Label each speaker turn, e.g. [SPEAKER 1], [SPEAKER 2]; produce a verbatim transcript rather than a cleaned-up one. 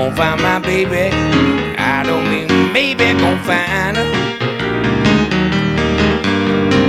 [SPEAKER 1] gonna find my baby. I don't mean maybe gonna find her.